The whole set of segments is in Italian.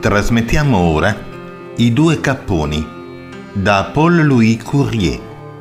Trasmettiamo ora I due capponi da Paul-Louis Courier.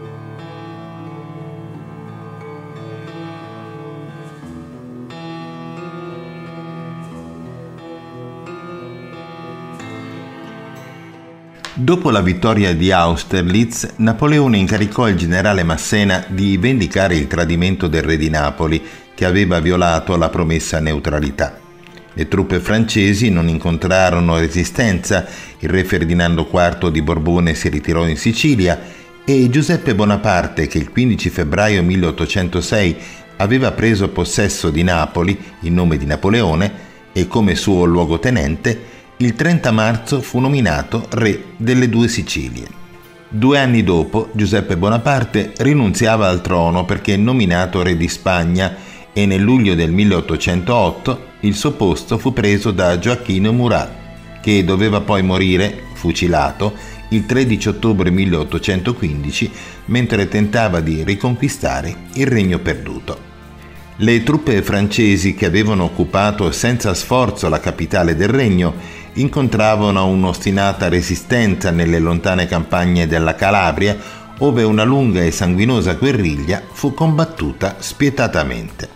Dopo la vittoria di Austerlitz, Napoleone incaricò il generale Massena di vendicare il tradimento del re di Napoli, che aveva violato la promessa neutralità. Le truppe francesi non incontrarono resistenza, il re Ferdinando IV di Borbone si ritirò in Sicilia e Giuseppe Bonaparte, che il 15 febbraio 1806 aveva preso possesso di Napoli in nome di Napoleone e come suo luogotenente, il 30 marzo fu nominato re delle due Sicilie. 2 anni dopo, Giuseppe Bonaparte rinunziava al trono perché nominato re di Spagna e nel luglio del 1808 il suo posto fu preso da Joachim Murat, che doveva poi morire, fucilato, il 13 ottobre 1815 mentre tentava di riconquistare il regno perduto. Le truppe francesi che avevano occupato senza sforzo la capitale del regno incontravano un'ostinata resistenza nelle lontane campagne della Calabria, ove una lunga e sanguinosa guerriglia fu combattuta spietatamente.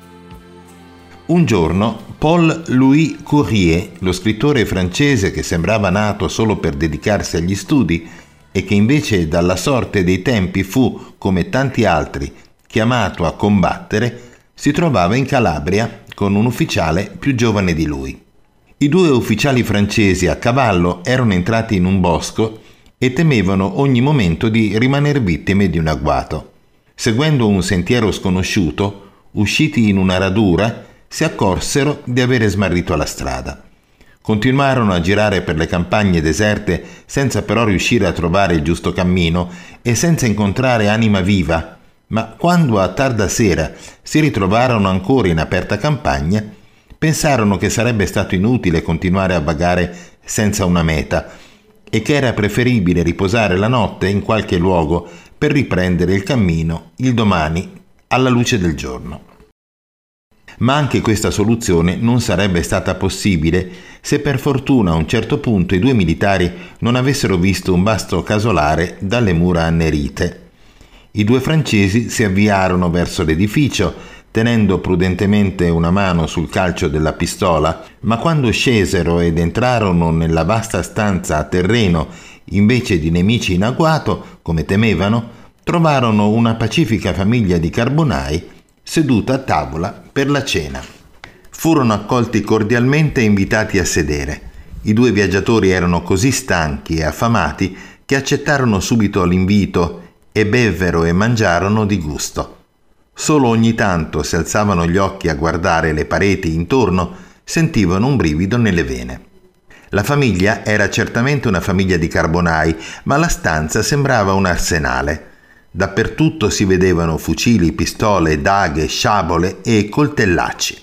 Un giorno Paul-Louis Courier, lo scrittore francese che sembrava nato solo per dedicarsi agli studi e che invece dalla sorte dei tempi fu, come tanti altri, chiamato a combattere, si trovava in Calabria con un ufficiale più giovane di lui. I 2 ufficiali francesi a cavallo erano entrati in un bosco e temevano ogni momento di rimanere vittime di un agguato. Seguendo un sentiero sconosciuto, usciti in una radura, si accorsero di avere smarrito la strada. Continuarono a girare per le campagne deserte senza però riuscire a trovare il giusto cammino e senza incontrare anima viva, ma quando a tarda sera si ritrovarono ancora in aperta campagna, pensarono che sarebbe stato inutile continuare a vagare senza una meta e che era preferibile riposare la notte in qualche luogo per riprendere il cammino il domani alla luce del giorno. Ma anche questa soluzione non sarebbe stata possibile se per fortuna a un certo punto i 2 militari non avessero visto un vasto casolare dalle mura annerite. I 2 francesi si avviarono verso l'edificio, tenendo prudentemente una mano sul calcio della pistola, ma quando scesero ed entrarono nella vasta stanza a terreno, invece di nemici in agguato, come temevano, trovarono una pacifica famiglia di carbonai seduta a tavola per la cena. Furono accolti cordialmente e invitati a sedere. I 2 viaggiatori erano così stanchi e affamati che accettarono subito l'invito e bevvero e mangiarono di gusto. Solo ogni tanto si alzavano gli occhi a guardare le pareti intorno, sentivano un brivido nelle vene. La famiglia era certamente una famiglia di carbonai, ma la stanza sembrava un arsenale. Dappertutto si vedevano fucili, pistole, daghe, sciabole e coltellacci.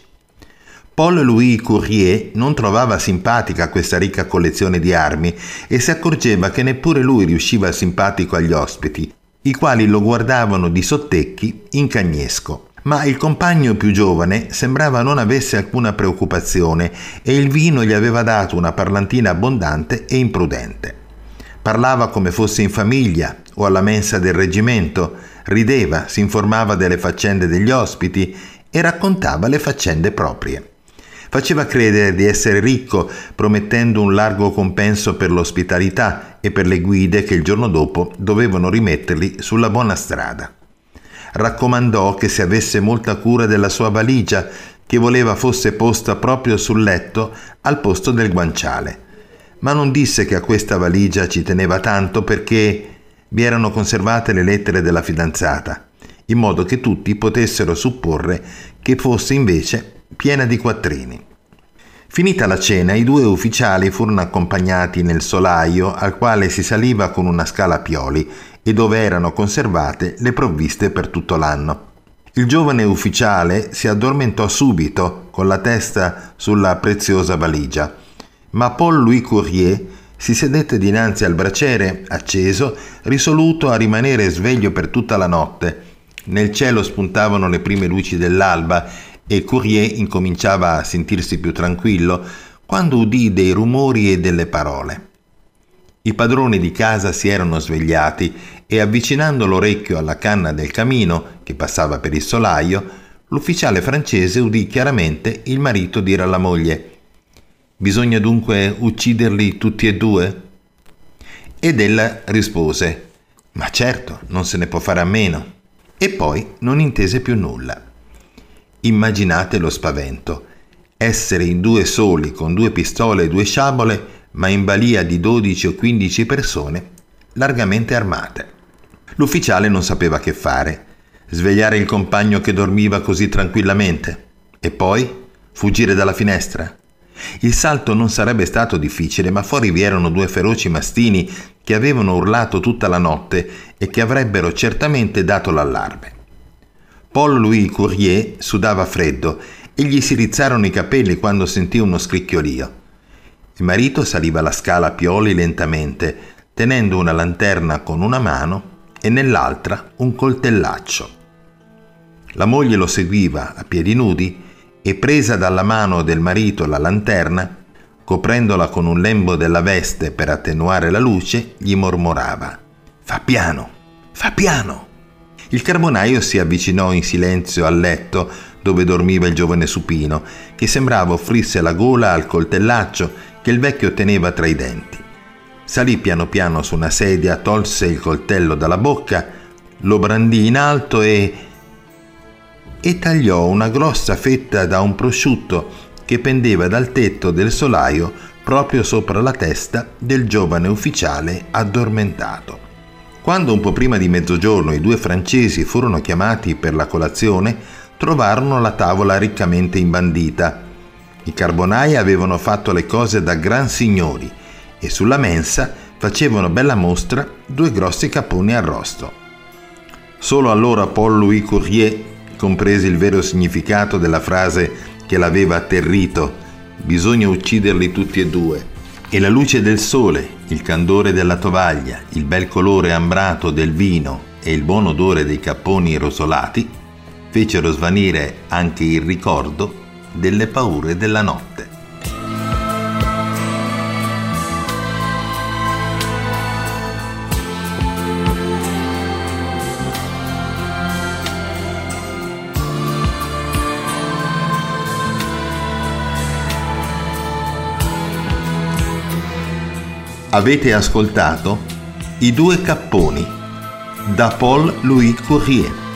Paul-Louis Courier non trovava simpatica questa ricca collezione di armi e si accorgeva che neppure lui riusciva simpatico agli ospiti, i quali lo guardavano di sottecchi in cagnesco. Ma il compagno più giovane sembrava non avesse alcuna preoccupazione e il vino gli aveva dato una parlantina abbondante e imprudente. Parlava come fosse in famiglia o alla mensa del reggimento, rideva, si informava delle faccende degli ospiti e raccontava le faccende proprie. Faceva credere di essere ricco, promettendo un largo compenso per l'ospitalità e per le guide che il giorno dopo dovevano rimetterli sulla buona strada. Raccomandò che si avesse molta cura della sua valigia, che voleva fosse posta proprio sul letto al posto del guanciale. Ma non disse che a questa valigia ci teneva tanto perché vi erano conservate le lettere della fidanzata, in modo che tutti potessero supporre che fosse invece piena di quattrini. Finita la cena, i 2 ufficiali furono accompagnati nel solaio al quale si saliva con una scala a pioli e dove erano conservate le provviste per tutto l'anno. Il giovane ufficiale si addormentò subito con la testa sulla preziosa valigia, ma Paul-Louis Courier si sedette dinanzi al braciere acceso, risoluto a rimanere sveglio per tutta la notte. Nel cielo spuntavano le prime luci dell'alba e Courier incominciava a sentirsi più tranquillo quando udì dei rumori e delle parole. I padroni di casa si erano svegliati e, avvicinando l'orecchio alla canna del camino che passava per il solaio, l'ufficiale francese udì chiaramente il marito dire alla moglie: «Bisogna dunque ucciderli tutti e due?» Ed ella rispose: «Ma certo, non se ne può fare a meno». E poi non intese più nulla. Immaginate lo spavento. Essere in due soli, con 2 pistole e 2 sciabole, ma in balia di 12 o 15 persone, largamente armate. L'ufficiale non sapeva che fare. Svegliare il compagno che dormiva così tranquillamente? E poi fuggire dalla finestra? Il salto non sarebbe stato difficile, ma fuori vi erano 2 feroci mastini che avevano urlato tutta la notte e che avrebbero certamente dato l'allarme. Paul-Louis Courier sudava freddo e gli si rizzarono i capelli quando sentì uno scricchiolio. Il marito saliva la scala a pioli lentamente, tenendo una lanterna con una mano e nell'altra un coltellaccio. La moglie lo seguiva a piedi nudi e, presa dalla mano del marito la lanterna, coprendola con un lembo della veste per attenuare la luce, gli mormorava: «Fa piano, fa piano!» Il carbonaio si avvicinò in silenzio al letto dove dormiva il giovane supino, che sembrava offrisse la gola al coltellaccio che il vecchio teneva tra i denti. Salì piano piano su una sedia, tolse il coltello dalla bocca, lo brandì in alto e tagliò una grossa fetta da un prosciutto che pendeva dal tetto del solaio proprio sopra la testa del giovane ufficiale addormentato. Quando un po' prima di mezzogiorno i 2 francesi furono chiamati per la colazione, trovarono la tavola riccamente imbandita. I carbonai avevano fatto le cose da gran signori e sulla mensa facevano bella mostra 2 grossi capponi arrosto. Solo allora Paul-Louis Courier comprese il vero significato della frase che l'aveva atterrito: «Bisogna ucciderli tutti e due». E la luce del sole, il candore della tovaglia, il bel colore ambrato del vino e il buon odore dei capponi rosolati fecero svanire anche il ricordo delle paure della notte. Avete ascoltato I 2 capponi da Paul-Louis Courier.